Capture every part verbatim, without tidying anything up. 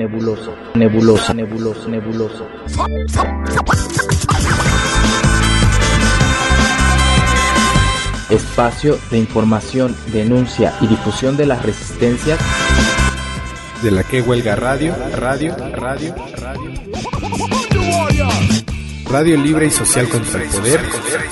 nebuloso, nebuloso, nebuloso, nebuloso. Espacio de información, denuncia y difusión de las resistencias de la que huelga radio, radio, radio, radio. Radio libre y social contra el poder.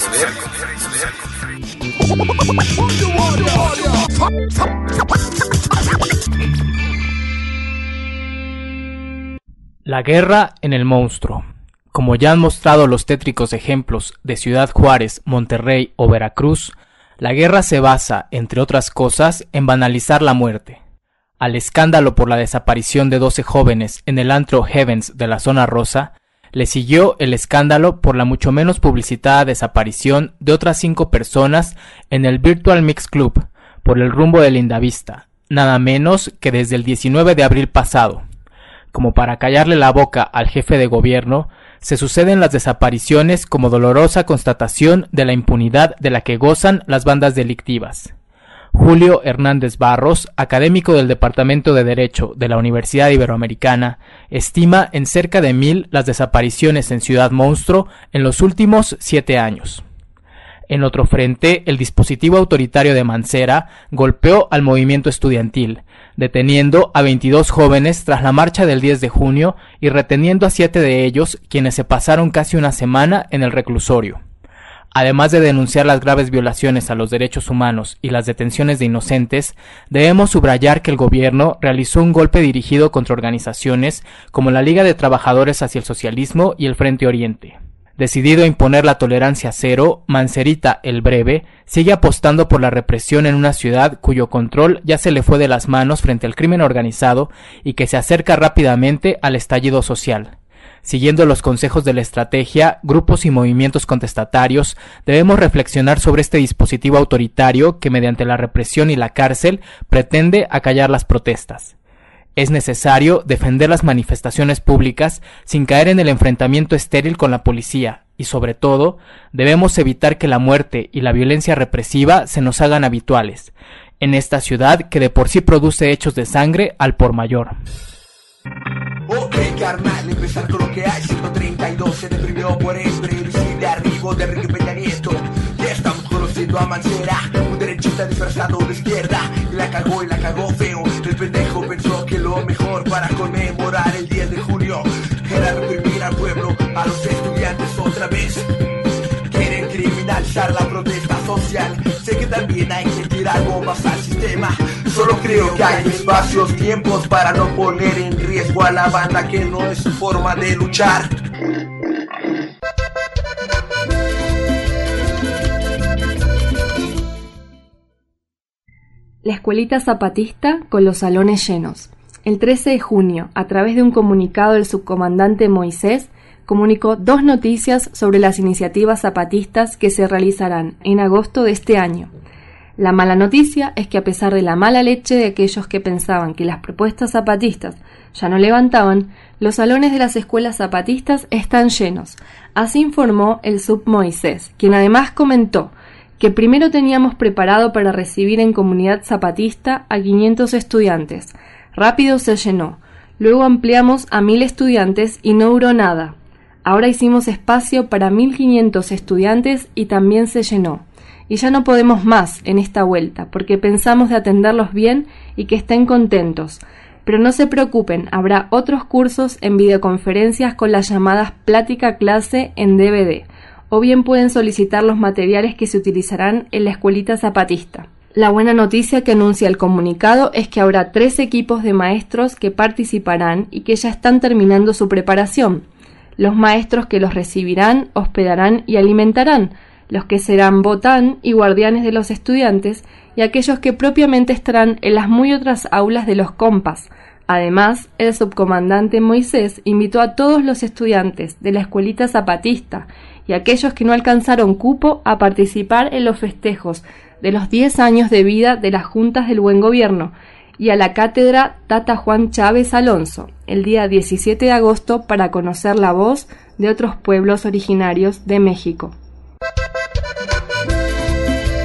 La guerra en el monstruo. Como ya han mostrado los tétricos ejemplos de Ciudad Juárez, Monterrey o Veracruz, la guerra se basa, entre otras cosas, en banalizar la muerte. Al escándalo por la desaparición de doce jóvenes en el antro Heavens de la Zona Rosa, le siguió el escándalo por la mucho menos publicitada desaparición de otras cinco personas en el Virtual Mix Club, por el rumbo de Lindavista, nada menos que desde el diecinueve de abril pasado. Como para callarle la boca al jefe de gobierno, se suceden las desapariciones como dolorosa constatación de la impunidad de la que gozan las bandas delictivas. Julio Hernández Barros, académico del Departamento de Derecho de la Universidad Iberoamericana, estima en cerca de mil las desapariciones en Ciudad Monstruo en los últimos siete años. En otro frente, el dispositivo autoritario de Mancera golpeó al movimiento estudiantil, deteniendo a veintidós jóvenes tras la marcha del diez de junio y reteniendo a siete de ellos, quienes se pasaron casi una semana en el reclusorio. Además de denunciar las graves violaciones a los derechos humanos y las detenciones de inocentes, debemos subrayar que el gobierno realizó un golpe dirigido contra organizaciones como la Liga de Trabajadores hacia el Socialismo y el Frente Oriente. Decidido a imponer la tolerancia cero, Mancerita el Breve sigue apostando por la represión en una ciudad cuyo control ya se le fue de las manos frente al crimen organizado y que se acerca rápidamente al estallido social. Siguiendo los consejos de la estrategia, grupos y movimientos contestatarios, debemos reflexionar sobre este dispositivo autoritario que mediante la represión y la cárcel pretende acallar las protestas. Es necesario defender las manifestaciones públicas sin caer en el enfrentamiento estéril con la policía y, sobre todo, debemos evitar que la muerte y la violencia represiva se nos hagan habituales, en esta ciudad que de por sí produce hechos de sangre al por mayor. Ok, carnal, empezar con lo que hay. ciento treinta y dos se deprimió por esto, irresistible arribo de Enrique Peña Nieto. Ya estamos conociendo a Mancera, un derechista disfrazado de izquierda, y la cagó y la cagó feo. El pendejo pensó que lo mejor para conmemorar el diez de junio era reprimir al pueblo, a los estudiantes otra vez. Quieren criminalizar la protesta social. Sé que también hay que tirar bombas al sistema. Solo creo que hay espacios, tiempos para no poner en riesgo a la banda, que no es su forma de luchar. La escuelita zapatista con los salones llenos. El trece de junio, a través de un comunicado del subcomandante Moisés, comunicó dos noticias sobre las iniciativas zapatistas que se realizarán en agosto de este año. La mala noticia es que, a pesar de la mala leche de aquellos que pensaban que las propuestas zapatistas ya no levantaban, los salones de las escuelas zapatistas están llenos. Así informó el sub Moisés, quien además comentó que primero teníamos preparado para recibir en comunidad zapatista a quinientos estudiantes. Rápido se llenó. Luego ampliamos a mil estudiantes y no duró nada. Ahora hicimos espacio para mil quinientos estudiantes y también se llenó. Y ya no podemos más en esta vuelta, porque pensamos de atenderlos bien y que estén contentos. Pero no se preocupen, habrá otros cursos en videoconferencias con las llamadas plática clase en D V D, o bien pueden solicitar los materiales que se utilizarán en la escuelita zapatista. La buena noticia que anuncia el comunicado es que habrá tres equipos de maestros que participarán y que ya están terminando su preparación. Los maestros que los recibirán, hospedarán y alimentarán, los que serán botán y guardianes de los estudiantes, y aquellos que propiamente estarán en las muy otras aulas de los compas. Además, el subcomandante Moisés invitó a todos los estudiantes de la escuelita zapatista y aquellos que no alcanzaron cupo a participar en los festejos de los diez años de vida de las Juntas del Buen Gobierno y a la cátedra Tata Juan Chávez Alonso, el día diecisiete de agosto, para conocer la voz de otros pueblos originarios de México.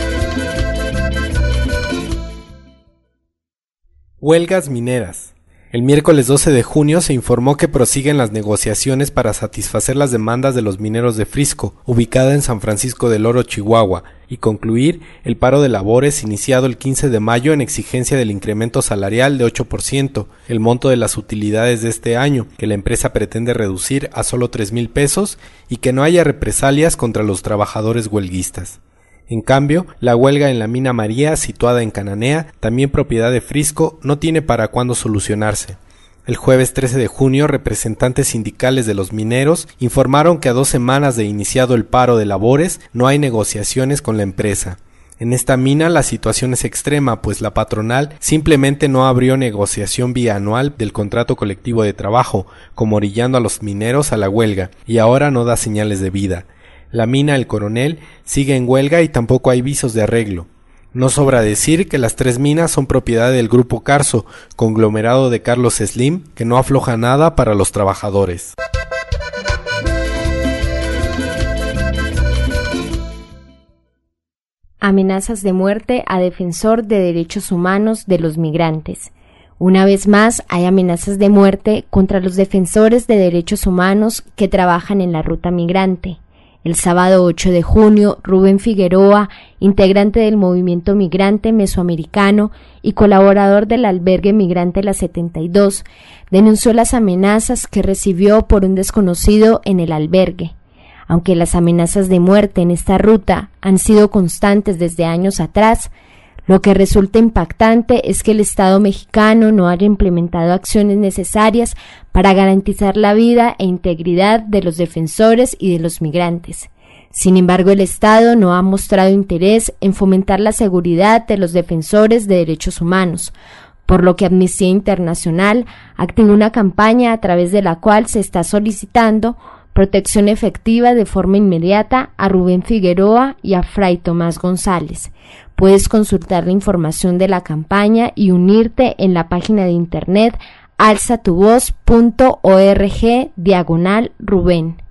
Huelgas mineras. El miércoles doce de junio se informó que prosiguen las negociaciones para satisfacer las demandas de los mineros de Frisco, ubicada en San Francisco del Oro, Chihuahua, y concluir el paro de labores iniciado el quince de mayo en exigencia del incremento salarial de ocho por ciento, el monto de las utilidades de este año, que la empresa pretende reducir a solo tres mil pesos y que no haya represalias contra los trabajadores huelguistas. En cambio, la huelga en la mina María, situada en Cananea, también propiedad de Frisco, no tiene para cuándo solucionarse. El jueves trece de junio, representantes sindicales de los mineros informaron que a dos semanas de iniciado el paro de labores no hay negociaciones con la empresa. En esta mina la situación es extrema, pues la patronal simplemente no abrió negociación bianual del contrato colectivo de trabajo, como orillando a los mineros a la huelga, y ahora no da señales de vida. La mina El Coronel sigue en huelga y tampoco hay visos de arreglo. No sobra decir que las tres minas son propiedad del Grupo Carso, conglomerado de Carlos Slim, que no afloja nada para los trabajadores. Amenazas de muerte a defensor de derechos humanos de los migrantes. Una vez más, hay amenazas de muerte contra los defensores de derechos humanos que trabajan en la ruta migrante. El sábado ocho de junio, Rubén Figueroa, integrante del movimiento migrante mesoamericano y colaborador del albergue migrante La setenta y dos, denunció las amenazas que recibió por un desconocido en el albergue. Aunque las amenazas de muerte en esta ruta han sido constantes desde años atrás, lo que resulta impactante es que el Estado mexicano no haya implementado acciones necesarias para garantizar la vida e integridad de los defensores y de los migrantes. Sin embargo, el Estado no ha mostrado interés en fomentar la seguridad de los defensores de derechos humanos, por lo que Amnistía Internacional activó una campaña a través de la cual se está solicitando protección efectiva de forma inmediata a Rubén Figueroa y a Fray Tomás González. Puedes consultar la información de la campaña y unirte en la página de internet alzatuvoz punto org diagonal Rubén.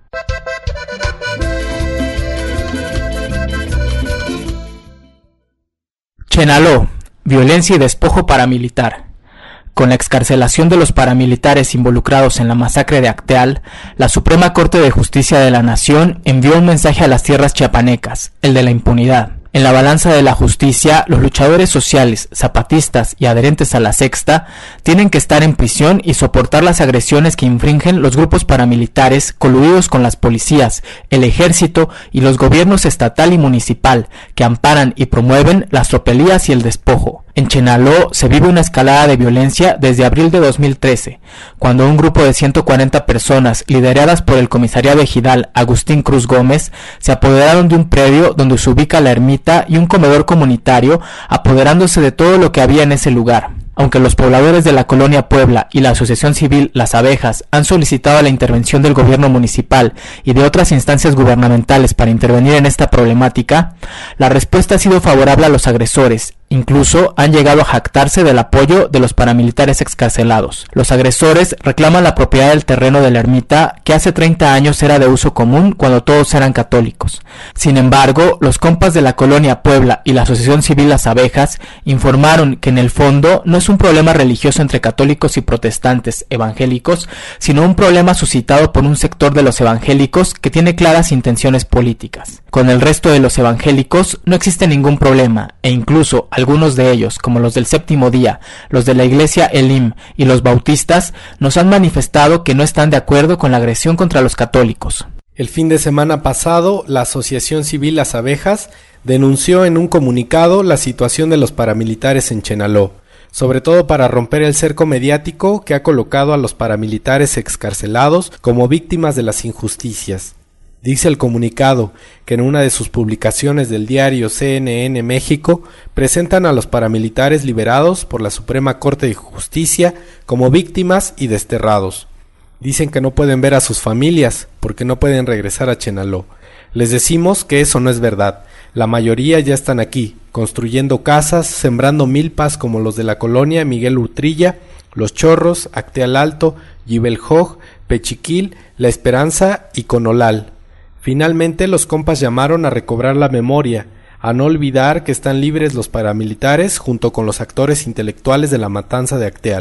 Chenaló, violencia y despojo paramilitar. Con la excarcelación de los paramilitares involucrados en la masacre de Acteal, la Suprema Corte de Justicia de la Nación envió un mensaje a las tierras chiapanecas, el de la impunidad. En la balanza de la justicia, los luchadores sociales, zapatistas y adherentes a la Sexta tienen que estar en prisión y soportar las agresiones que infringen los grupos paramilitares coludidos con las policías, el ejército y los gobiernos estatal y municipal que amparan y promueven las tropelías y el despojo. En Chenaló se vive una escalada de violencia desde abril de dos mil trece, cuando un grupo de ciento cuarenta personas, lideradas por el comisariado ejidal Agustín Cruz Gómez, se apoderaron de un predio donde se ubica la ermita y un comedor comunitario, apoderándose de todo lo que había en ese lugar. Aunque los pobladores de la Colonia Puebla y la asociación civil Las Abejas han solicitado la intervención del gobierno municipal y de otras instancias gubernamentales para intervenir en esta problemática, la respuesta ha sido favorable a los agresores. Incluso han llegado a jactarse del apoyo de los paramilitares excarcelados. Los agresores reclaman la propiedad del terreno de la ermita, que hace treinta años era de uso común cuando todos eran católicos. Sin embargo, los compas de la Colonia Puebla y la asociación civil Las Abejas informaron que en el fondo no es un problema religioso entre católicos y protestantes evangélicos, sino un problema suscitado por un sector de los evangélicos que tiene claras intenciones políticas. Con el resto de los evangélicos no existe ningún problema, e incluso algunos de ellos, como los del Séptimo Día, los de la Iglesia Elim y los bautistas, nos han manifestado que no están de acuerdo con la agresión contra los católicos. El fin de semana pasado, la Asociación Civil Las Abejas denunció en un comunicado la situación de los paramilitares en Chenaló, sobre todo para romper el cerco mediático que ha colocado a los paramilitares excarcelados como víctimas de las injusticias. Dice el comunicado que en una de sus publicaciones del diario C N N México presentan a los paramilitares liberados por la Suprema Corte de Justicia como víctimas y desterrados. Dicen que no pueden ver a sus familias porque no pueden regresar a Chenaló. Les decimos que eso no es verdad. La mayoría ya están aquí, construyendo casas, sembrando milpas como los de la colonia Miguel Utrilla, Los Chorros, Acteal Alto, Yibeljoj, Pechiquil, La Esperanza y Conolal. Finalmente los compas llamaron a recobrar la memoria, a no olvidar que están libres los paramilitares junto con los actores intelectuales de la matanza de Acteal.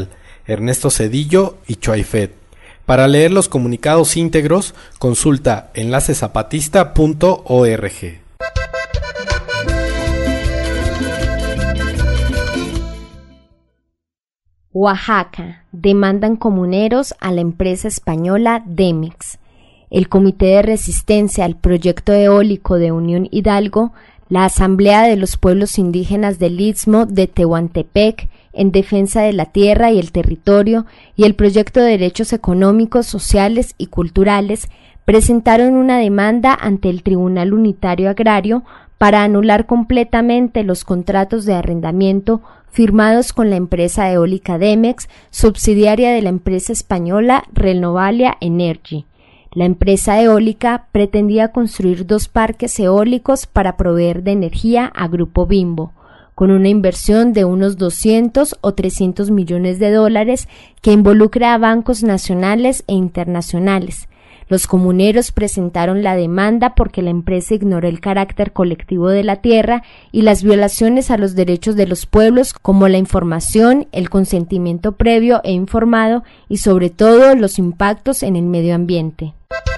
Ernesto Zedillo y Chuaifet. Para leer los comunicados íntegros, consulta enlace zapatista punto org. Oaxaca. Demandan comuneros a la empresa española Demex. El Comité de Resistencia al Proyecto Eólico de Unión Hidalgo, la Asamblea de los Pueblos Indígenas del Istmo de Tehuantepec en defensa de la tierra y el territorio y el Proyecto de Derechos Económicos, Sociales y Culturales presentaron una demanda ante el Tribunal Unitario Agrario para anular completamente los contratos de arrendamiento firmados con la empresa eólica Demex, subsidiaria de la empresa española Renovalia Energy. La empresa eólica pretendía construir dos parques eólicos para proveer de energía a Grupo Bimbo, con una inversión de unos doscientos o trescientos millones de dólares que involucra a bancos nacionales e internacionales. Los comuneros presentaron la demanda porque la empresa ignoró el carácter colectivo de la tierra y las violaciones a los derechos de los pueblos, como la información, el consentimiento previo e informado y sobre todo los impactos en el medio ambiente.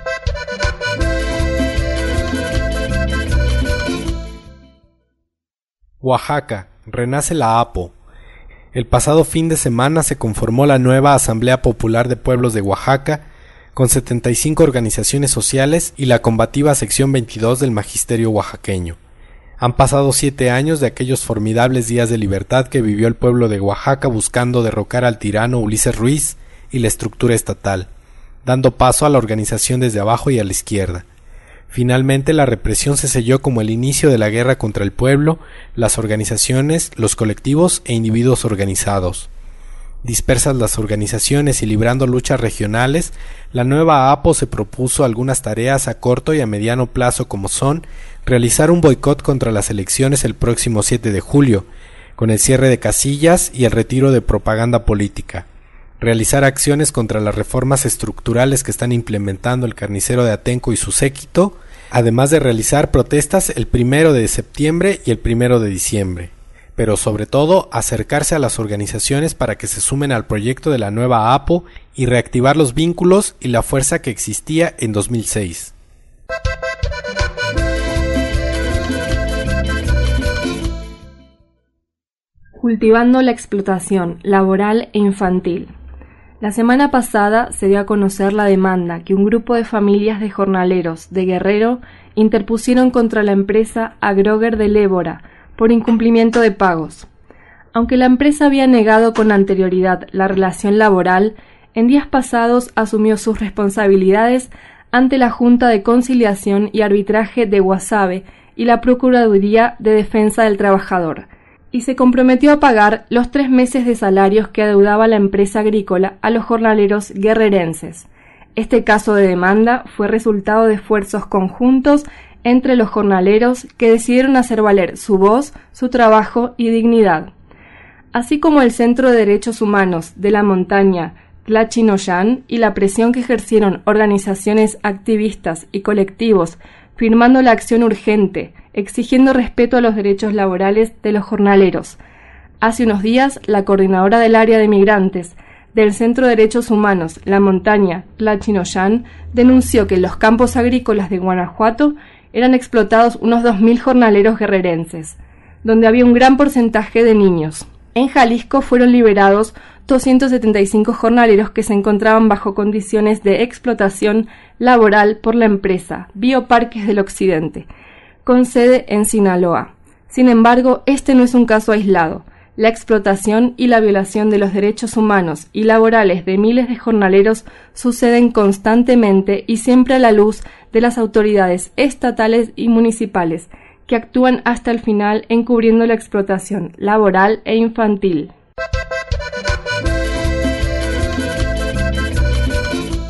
Oaxaca. Renace la A P O. El pasado fin de semana se conformó la nueva Asamblea Popular de Pueblos de Oaxaca, con setenta y cinco organizaciones sociales y la combativa sección veintidós del magisterio oaxaqueño. Han pasado siete años de aquellos formidables días de libertad que vivió el pueblo de Oaxaca buscando derrocar al tirano Ulises Ruiz y la estructura estatal, dando paso a la organización desde abajo y a la izquierda. Finalmente la represión se selló como el inicio de la guerra contra el pueblo, las organizaciones, los colectivos e individuos organizados. Dispersas las organizaciones y librando luchas regionales, la nueva A P O se propuso algunas tareas a corto y a mediano plazo como son realizar un boicot contra las elecciones el próximo siete de julio, con el cierre de casillas y el retiro de propaganda política, realizar acciones contra las reformas estructurales que están implementando el carnicero de Atenco y su séquito, además de realizar protestas el primero de septiembre y el primero de diciembre. Pero sobre todo acercarse a las organizaciones para que se sumen al proyecto de la nueva A P O y reactivar los vínculos y la fuerza que existía en dos mil seis. Cultivando la explotación laboral e infantil. La semana pasada se dio a conocer la demanda que un grupo de familias de jornaleros de Guerrero interpusieron contra la empresa Agroger de Lébora por incumplimiento de pagos. Aunque la empresa había negado con anterioridad la relación laboral, en días pasados asumió sus responsabilidades ante la Junta de Conciliación y Arbitraje de Guasave y la Procuraduría de Defensa del Trabajador, y se comprometió a pagar los tres meses de salarios que adeudaba la empresa agrícola a los jornaleros guerrerenses. Este caso de demanda fue resultado de esfuerzos conjuntos entre los jornaleros que decidieron hacer valer su voz, su trabajo y dignidad. Así como el Centro de Derechos Humanos de la Montaña Tlachinoyan y la presión que ejercieron organizaciones activistas y colectivos firmando la acción urgente, exigiendo respeto a los derechos laborales de los jornaleros. Hace unos días, la coordinadora del área de migrantes del Centro de Derechos Humanos La Montaña Tlachinoyan denunció que en los campos agrícolas de Guanajuato eran explotados unos dos mil jornaleros guerrerenses, donde había un gran porcentaje de niños. En Jalisco fueron liberados doscientos setenta y cinco jornaleros que se encontraban bajo condiciones de explotación laboral por la empresa Bioparques del Occidente, con sede en Sinaloa. Sin embargo, este no es un caso aislado. La explotación y la violación de los derechos humanos y laborales de miles de jornaleros suceden constantemente y siempre a la luz de las autoridades estatales y municipales, que actúan hasta el final encubriendo la explotación laboral e infantil.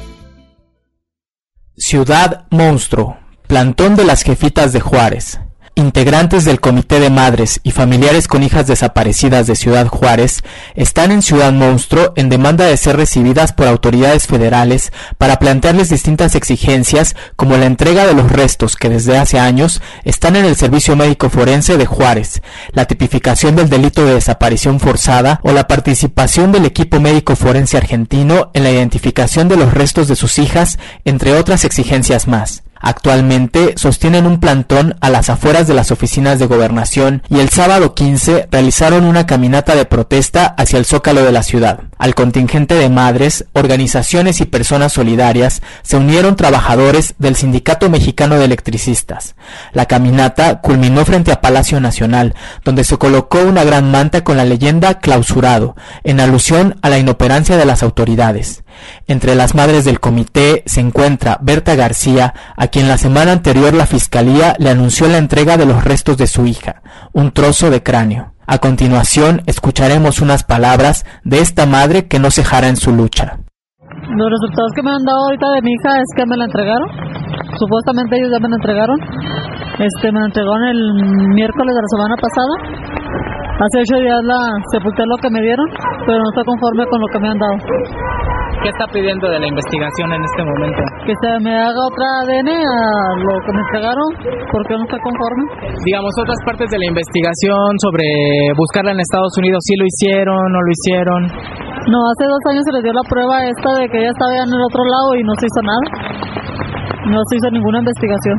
Ciudad Monstruo, plantón de las jefitas de Juárez. Integrantes del Comité de Madres y familiares con hijas desaparecidas de Ciudad Juárez están en Ciudad Monstruo en demanda de ser recibidas por autoridades federales para plantearles distintas exigencias como la entrega de los restos que desde hace años están en el Servicio Médico Forense de Juárez, la tipificación del delito de desaparición forzada o la participación del equipo médico forense argentino en la identificación de los restos de sus hijas, entre otras exigencias más. Actualmente sostienen un plantón a las afueras de las oficinas de Gobernación y el sábado quince realizaron una caminata de protesta hacia el Zócalo de la ciudad. Al contingente de madres, organizaciones y personas solidarias se unieron trabajadores del Sindicato Mexicano de Electricistas. La caminata culminó frente a Palacio Nacional, donde se colocó una gran manta con la leyenda Clausurado, en alusión a la inoperancia de las autoridades. Entre las madres del comité se encuentra Berta García, a quien la semana anterior la Fiscalía le anunció la entrega de los restos de su hija, un trozo de cráneo. A continuación, escucharemos unas palabras de esta madre que no cejará en su lucha. Los resultados que me han dado ahorita de mi hija es que me la entregaron. Supuestamente ellos ya me la entregaron. Este, me la entregaron el miércoles de la semana pasada. Hace ocho días la sepulté lo que me dieron, pero no estoy conforme con lo que me han dado. ¿Qué está pidiendo de la investigación en este momento? Que se me haga otra A D N a lo que me entregaron, porque no estoy conforme. Digamos, otras partes de la investigación sobre buscarla en Estados Unidos, ¿sí lo hicieron, no lo hicieron? No, hace dos años se les dio la prueba esta de que ella estaba en el otro lado y no se hizo nada. No se hizo ninguna investigación.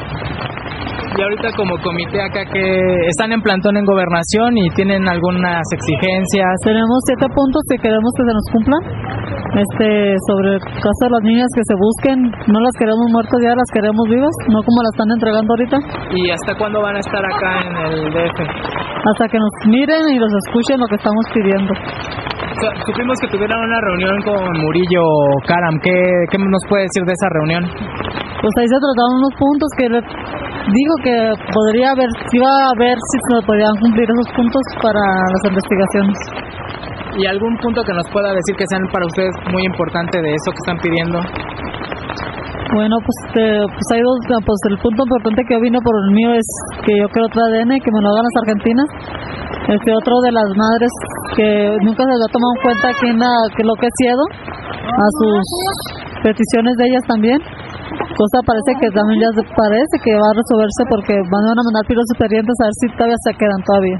Y ahorita como comité acá que están en plantón en Gobernación y tienen algunas exigencias. Tenemos siete puntos que queremos que se nos cumplan. Este, sobre el caso de las niñas que se busquen, no las queremos muertas, ya las queremos vivas, no como las están entregando ahorita. ¿Y hasta cuándo van a estar acá en el D F? Hasta que nos miren y los escuchen lo que estamos pidiendo. Supimos que tuvieron una reunión con Murillo Karam. ¿Qué, ¿Qué nos puede decir de esa reunión? Pues ahí se trataron unos puntos que digo que podría haber, iba a ver si se podían cumplir esos puntos para las investigaciones. ¿Y algún punto que nos pueda decir que sean para ustedes muy importante de eso que están pidiendo? Bueno, pues, eh, pues hay dos, pues el punto importante que yo vine por el mío es que yo quiero otra A D N, que me lo hagan las argentinas. Este otro de las madres que nunca se les ha tomado en cuenta quién la, que lo que es ciedo, a sus peticiones de ellas también. Cosa parece que también ya parece que va a resolverse porque van a mandar pilos expedientes a ver si todavía se quedan todavía.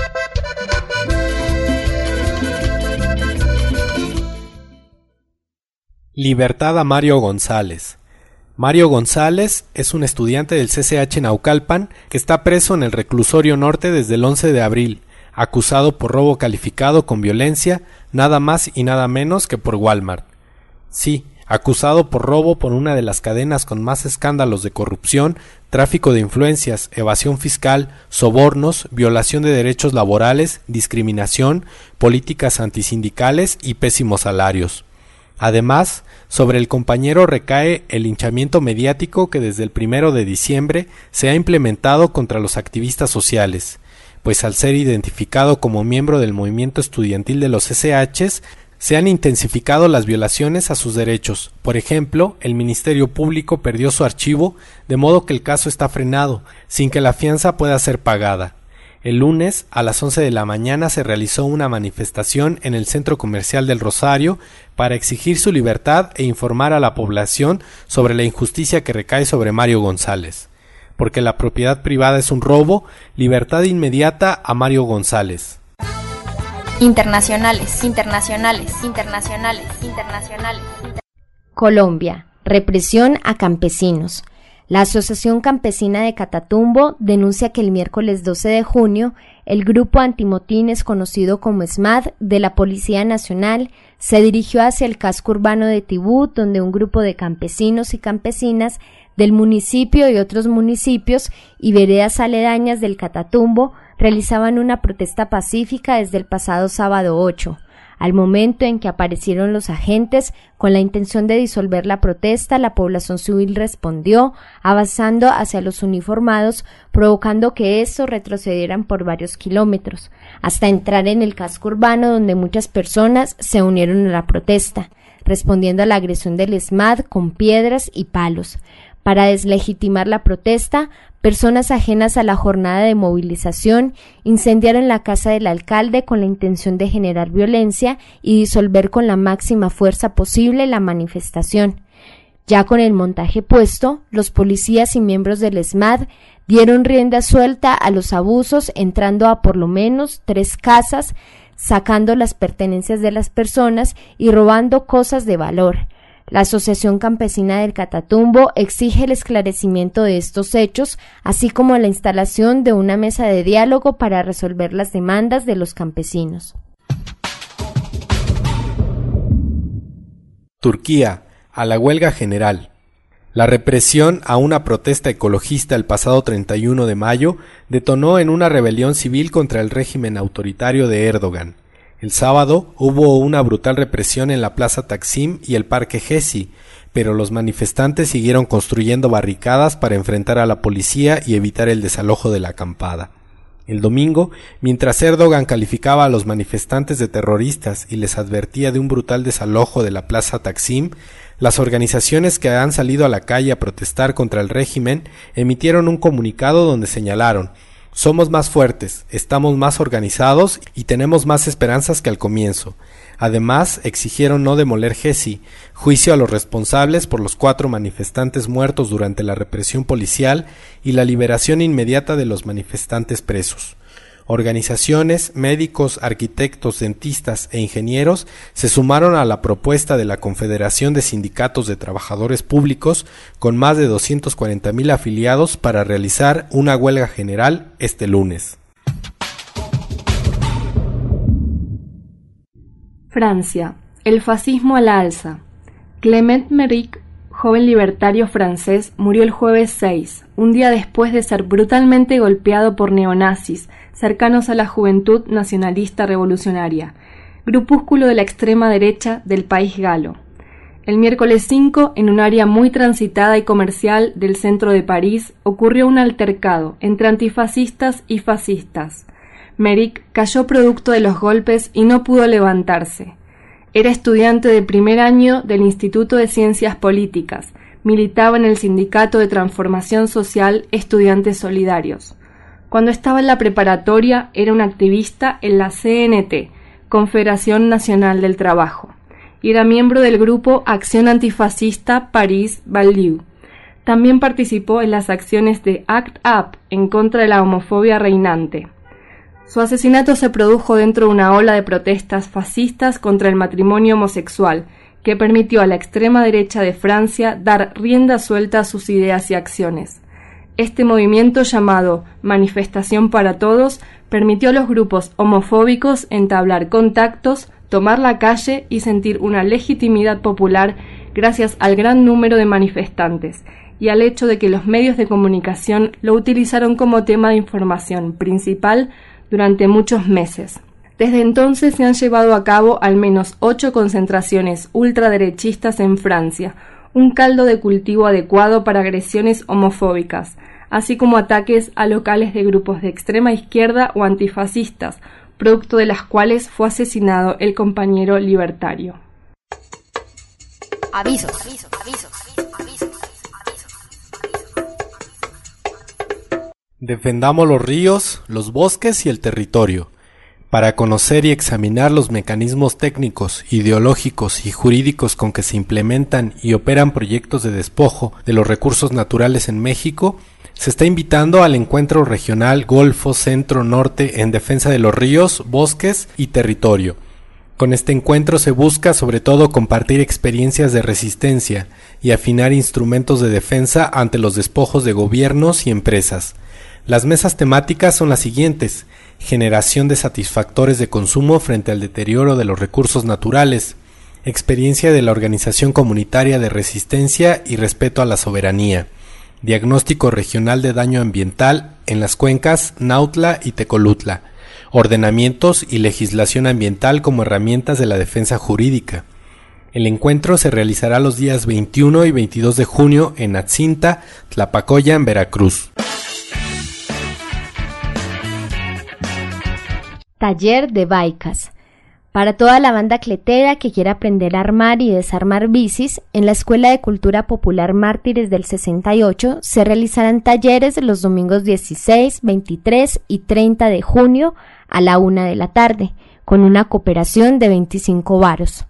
Libertad a Mario González. Mario González es un estudiante del C C H Naucalpan que está preso en el reclusorio norte desde el once de abril, acusado por robo calificado con violencia, nada más y nada menos que por Walmart. Sí, acusado por robo por una de las cadenas con más escándalos de corrupción, tráfico de influencias, evasión fiscal, sobornos, violación de derechos laborales, discriminación, políticas antisindicales y pésimos salarios. Además, sobre el compañero recae el linchamiento mediático que desde el primero de diciembre se ha implementado contra los activistas sociales, pues al ser identificado como miembro del movimiento estudiantil de los C C Hs, se han intensificado las violaciones a sus derechos. Por ejemplo, el Ministerio Público perdió su archivo, de modo que el caso está frenado, sin que la fianza pueda ser pagada. El lunes, a las once de la mañana, se realizó una manifestación en el Centro Comercial del Rosario para exigir su libertad e informar a la población sobre la injusticia que recae sobre Mario González. Porque la propiedad privada es un robo, libertad inmediata a Mario González. Internacionales, internacionales, internacionales, internacionales. Colombia, represión a campesinos. La Asociación Campesina de Catatumbo denuncia que el miércoles doce de junio, el grupo antimotines conocido como SMAD de la Policía Nacional se dirigió hacia el casco urbano de Tibú, donde un grupo de campesinos y campesinas del municipio y otros municipios y veredas aledañas del Catatumbo realizaban una protesta pacífica desde el pasado sábado ocho. Al momento en que aparecieron los agentes con la intención de disolver la protesta, la población civil respondió, avanzando hacia los uniformados, provocando que estos retrocedieran por varios kilómetros, hasta entrar en el casco urbano donde muchas personas se unieron a la protesta, respondiendo a la agresión del SMAD con piedras y palos. Para deslegitimar la protesta, personas ajenas a la jornada de movilización incendiaron la casa del alcalde con la intención de generar violencia y disolver con la máxima fuerza posible la manifestación. Ya con el montaje puesto, los policías y miembros del E S M A D dieron rienda suelta a los abusos, entrando a por lo menos tres casas, sacando las pertenencias de las personas y robando cosas de valor. La Asociación Campesina del Catatumbo exige el esclarecimiento de estos hechos, así como la instalación de una mesa de diálogo para resolver las demandas de los campesinos. Turquía, a la huelga general. La represión a una protesta ecologista el pasado treinta y uno de mayo detonó en una rebelión civil contra el régimen autoritario de Erdogan. El sábado hubo una brutal represión en la Plaza Taksim y el Parque Gezi, pero los manifestantes siguieron construyendo barricadas para enfrentar a la policía y evitar el desalojo de la acampada. El domingo, mientras Erdogan calificaba a los manifestantes de terroristas y les advertía de un brutal desalojo de la Plaza Taksim, las organizaciones que han salido a la calle a protestar contra el régimen emitieron un comunicado donde señalaron: somos más fuertes, estamos más organizados y tenemos más esperanzas que al comienzo. Además, exigieron no demoler Gezi, juicio a los responsables por los cuatro manifestantes muertos durante la represión policial y la liberación inmediata de los manifestantes presos. Organizaciones, médicos, arquitectos, dentistas e ingenieros se sumaron a la propuesta de la Confederación de Sindicatos de Trabajadores Públicos, con más de doscientos cuarenta mil afiliados, para realizar una huelga general este lunes. Francia. El fascismo a la alza. Clement Méric, joven libertario francés, murió el jueves seis, un día después de ser brutalmente golpeado por neonazis cercanos a la Juventud Nacionalista Revolucionaria, grupúsculo de la extrema derecha del país galo. El miércoles cinco, en un área muy transitada y comercial del centro de París, ocurrió un altercado entre antifascistas y fascistas. Méric cayó producto de los golpes y no pudo levantarse. Era estudiante de primer año del Instituto de Ciencias Políticas, militaba en el Sindicato de Transformación Social Estudiantes Solidarios. Cuando estaba en la preparatoria era un activista en la C N T, Confederación Nacional del Trabajo, y era miembro del grupo Acción Antifascista París-Banlieue. También participó en las acciones de Act Up en contra de la homofobia reinante. Su asesinato se produjo dentro de una ola de protestas fascistas contra el matrimonio homosexual, que permitió a la extrema derecha de Francia dar rienda suelta a sus ideas y acciones. Este movimiento, llamado Manifestación para Todos, permitió a los grupos homofóbicos entablar contactos, tomar la calle y sentir una legitimidad popular gracias al gran número de manifestantes y al hecho de que los medios de comunicación lo utilizaron como tema de información principal durante muchos meses. Desde entonces se han llevado a cabo al menos ocho concentraciones ultraderechistas en Francia, un caldo de cultivo adecuado para agresiones homofóbicas, así como ataques a locales de grupos de extrema izquierda o antifascistas, producto de las cuales fue asesinado el compañero libertario. Avisos, avisos, avisos, avisos, avisos, avisos. Defendamos los ríos, los bosques y el territorio. Para conocer y examinar los mecanismos técnicos, ideológicos y jurídicos con que se implementan y operan proyectos de despojo de los recursos naturales en México, se está invitando al Encuentro Regional Golfo Centro-Norte en defensa de los ríos, bosques y territorio. Con este encuentro se busca sobre todo compartir experiencias de resistencia y afinar instrumentos de defensa ante los despojos de gobiernos y empresas. Las mesas temáticas son las siguientes: generación de satisfactores de consumo frente al deterioro de los recursos naturales, experiencia de la organización comunitaria de resistencia y respeto a la soberanía, diagnóstico regional de daño ambiental en las cuencas Nautla y Tecolutla, ordenamientos y legislación ambiental como herramientas de la defensa jurídica. El encuentro se realizará los días veintiuno y veintidós de junio en Atzinta, Tlapacoyan, Veracruz. Taller de Baicas. Para toda la banda cletera que quiera aprender a armar y desarmar bicis, en la Escuela de Cultura Popular Mártires del sesenta y ocho se realizarán talleres los domingos dieciséis, veintitrés y treinta de junio a la una de la tarde, con una cooperación de veinticinco varos.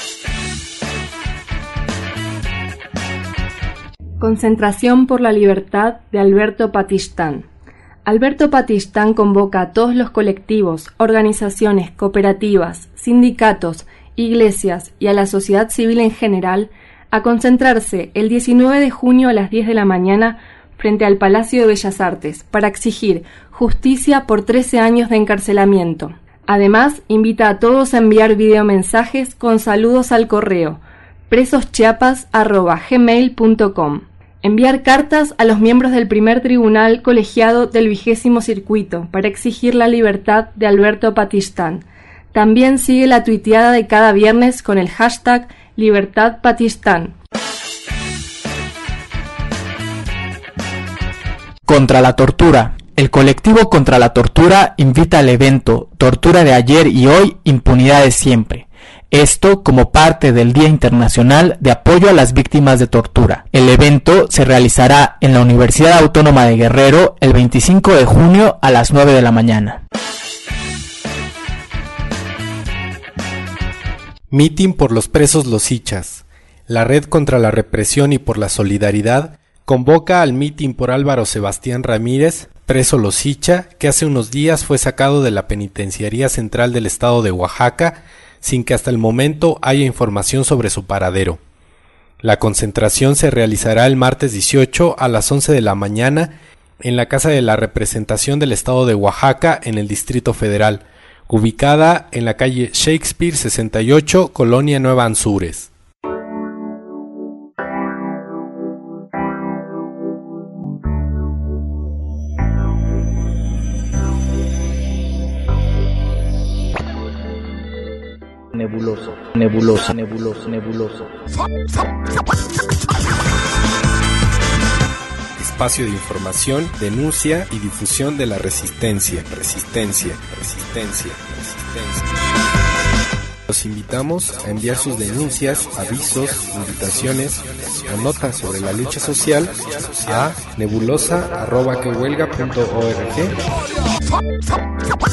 Concentración por la libertad de Alberto Patistán. Alberto Patistán convoca a todos los colectivos, organizaciones, cooperativas, sindicatos, iglesias y a la sociedad civil en general a concentrarse el diecinueve de junio a las diez de la mañana frente al Palacio de Bellas Artes para exigir justicia por trece años de encarcelamiento. Además, invita a todos a enviar videomensajes con saludos al correo presoschiapas arroba gmail punto com. Enviar cartas a los miembros del primer tribunal colegiado del vigésimo circuito para exigir la libertad de Alberto Patistán. También sigue la tuiteada de cada viernes con el hashtag Libertad Patistán. Contra la tortura. El colectivo Contra la Tortura invita al evento Tortura de ayer y hoy, impunidad de siempre. Esto como parte del Día Internacional de Apoyo a las Víctimas de Tortura. El evento se realizará en la Universidad Autónoma de Guerrero el veinticinco de junio a las nueve de la mañana. Mitin por los presos Los Hichas. La Red contra la Represión y por la Solidaridad convoca al mitin por Álvaro Sebastián Ramírez, preso Los Hicha, que hace unos días fue sacado de la Penitenciaría Central del Estado de Oaxaca sin que hasta el momento haya información sobre su paradero. La concentración se realizará el martes dieciocho a las once de la mañana en la Casa de la Representación del Estado de Oaxaca en el Distrito Federal, ubicada en la calle Shakespeare sesenta y ocho, Colonia Nueva Anzures. Nebuloso, nebuloso, nebuloso, nebuloso. Espacio de información, denuncia y difusión de la resistencia, resistencia, resistencia, resistencia. Los invitamos a enviar sus denuncias, avisos, invitaciones o notas sobre la lucha social a nebulosa arroba que huelga punto org.